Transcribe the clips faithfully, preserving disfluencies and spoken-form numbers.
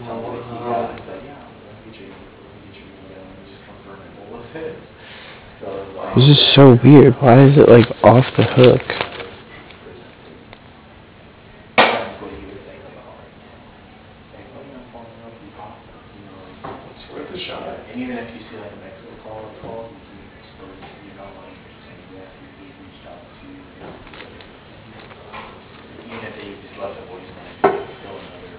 tell what he got. He's like, yeah, let me get you, let me get your email, and just confirm it. What was it? So I was like, This is so weird. Why is it like off the hook? that's what he was saying about like, like, oh, you know, following up these hospitals, you know, like, It's worth a shot. and even if you see like a Mexico call that's called, you can still, you know, like, just say yes, he, he reached out to you. Even if they just left a voicemail, it's still another.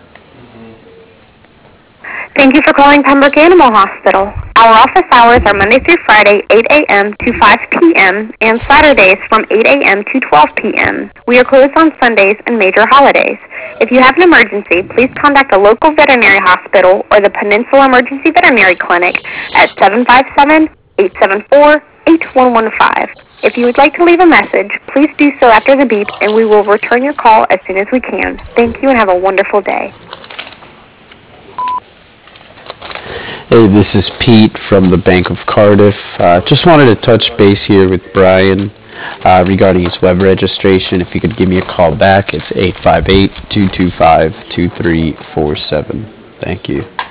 Thank you for calling Pembroke Animal Hospital. Our office hours are Monday through Friday, eight a m to five p m, and Saturdays from eight a m to twelve p m We are closed on Sundays and major holidays. If you have an emergency, please contact a local veterinary hospital or the Peninsula Emergency Veterinary Clinic at seven five seven, eight seven four, eight one one five. If you would like to leave a message, please do so after the beep, and we will return your call as soon as we can. Thank you and have a wonderful day. Hey, this is Pete from the Bank of Cardiff. Uh, just wanted to touch base here with Brian uh, regarding his web registration. If you could give me a call back, it's eight five eight, two two five, two three four seven. Thank you.